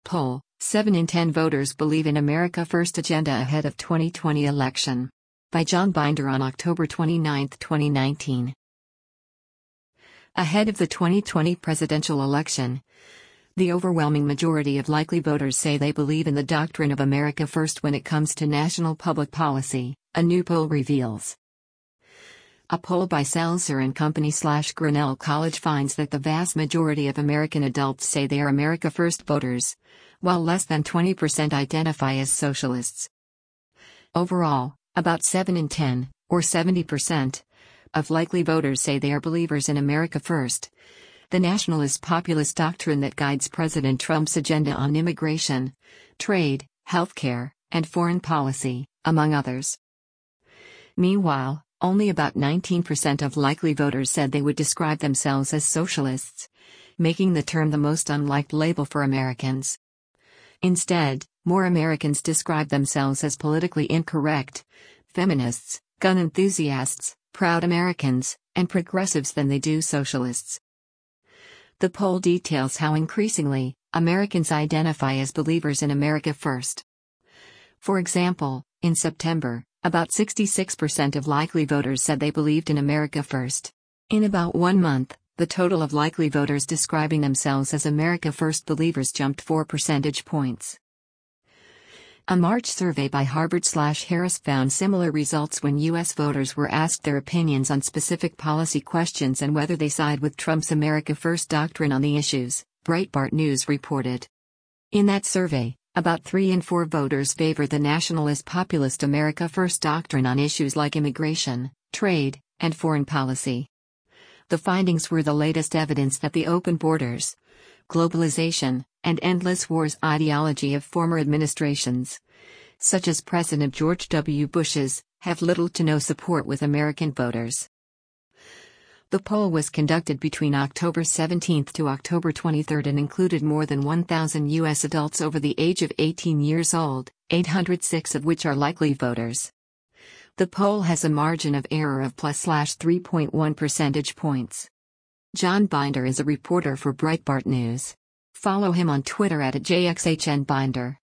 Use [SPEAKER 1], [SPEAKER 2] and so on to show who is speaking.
[SPEAKER 1] Poll: 7 in 10 voters believe in America First agenda ahead of 2020 election. By John Binder on October 29, 2019. Ahead of the 2020 presidential election, the overwhelming majority of likely voters say they believe in the doctrine of America First when it comes to national public policy, a new poll reveals. A poll by Seltzer and Company / Grinnell College finds that the vast majority of American adults say they are America First voters, while less than 20% identify as socialists. Overall, about 7 in 10, or 70%, of likely voters say they are believers in America First, the nationalist populist doctrine that guides President Trump's agenda on immigration, trade, healthcare, and foreign policy, among others. Meanwhile, only about 19% of likely voters said they would describe themselves as socialists, making the term the most unliked label for Americans. Instead, more Americans describe themselves as politically incorrect, feminists, gun enthusiasts, proud Americans, and progressives than they do socialists. The poll details how increasingly, Americans identify as believers in America First. For example, in September, about 66% of likely voters said they believed in America First. In about 1 month, the total of likely voters describing themselves as America First believers jumped 4 percentage points. A March survey by Harvard/Harris found similar results when U.S. voters were asked their opinions on specific policy questions and whether they side with Trump's America First doctrine on the issues, Breitbart News reported. In that survey, about 3 in 4 voters favor the nationalist populist America First doctrine on issues like immigration, trade, and foreign policy. The findings were the latest evidence that the open borders, globalization, and endless wars ideology of former administrations, such as President George W. Bush's, have little to no support with American voters. The poll was conducted between October 17 to October 23 and included more than 1,000 U.S. adults over the age of 18 years old, 806 of which are likely voters. The poll has a margin of error of +3.1 percentage points. John Binder is a reporter for Breitbart News. Follow him on Twitter @JXHNBinder.